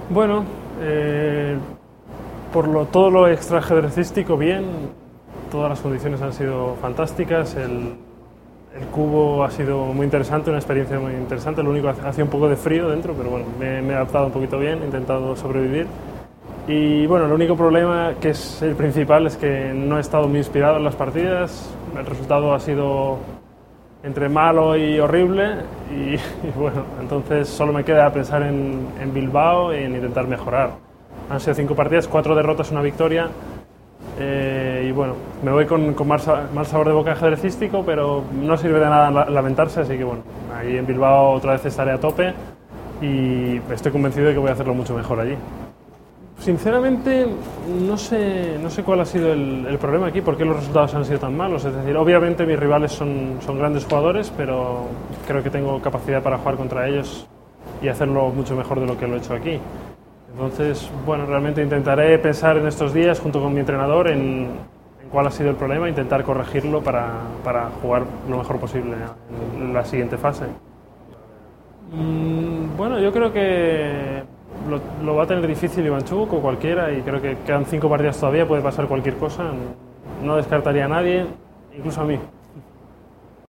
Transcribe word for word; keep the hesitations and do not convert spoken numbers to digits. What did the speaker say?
Bueno, eh, por lo, todo lo extraajedrecístico bien, todas las condiciones han sido fantásticas, el, el cubo ha sido muy interesante, una experiencia muy interesante, lo único que hacía un poco de frío dentro, pero bueno, me, me he adaptado un poquito bien, he intentado sobrevivir. Y bueno, el único problema, que es el principal, es que no he estado muy inspirado en las partidas, el resultado ha sido entre malo y horrible y, y bueno, entonces solo me queda pensar en, en Bilbao y en intentar mejorar. Han sido cinco partidas, cuatro derrotas, una victoria eh, y bueno, me voy con, con mal, mal sabor de boca ajedrecístico, pero no sirve de nada lamentarse, así que bueno, ahí en Bilbao otra vez estaré a tope y estoy convencido de que voy a hacerlo mucho mejor allí. Sinceramente, no sé, no sé cuál ha sido el, el problema aquí, por qué los resultados han sido tan malos. Es decir, obviamente mis rivales son, son grandes jugadores, pero creo que tengo capacidad para jugar contra ellos y hacerlo mucho mejor de lo que lo he hecho aquí. Entonces, bueno, realmente intentaré pensar en estos días, junto con mi entrenador, en, en cuál ha sido el problema e intentar corregirlo para, para jugar lo mejor posible en la siguiente fase. Mm, bueno, yo creo que Lo, lo va a tener difícil Ivanchuk o cualquiera, y creo que quedan cinco partidas todavía, puede pasar cualquier cosa. No descartaría a nadie, incluso a mí.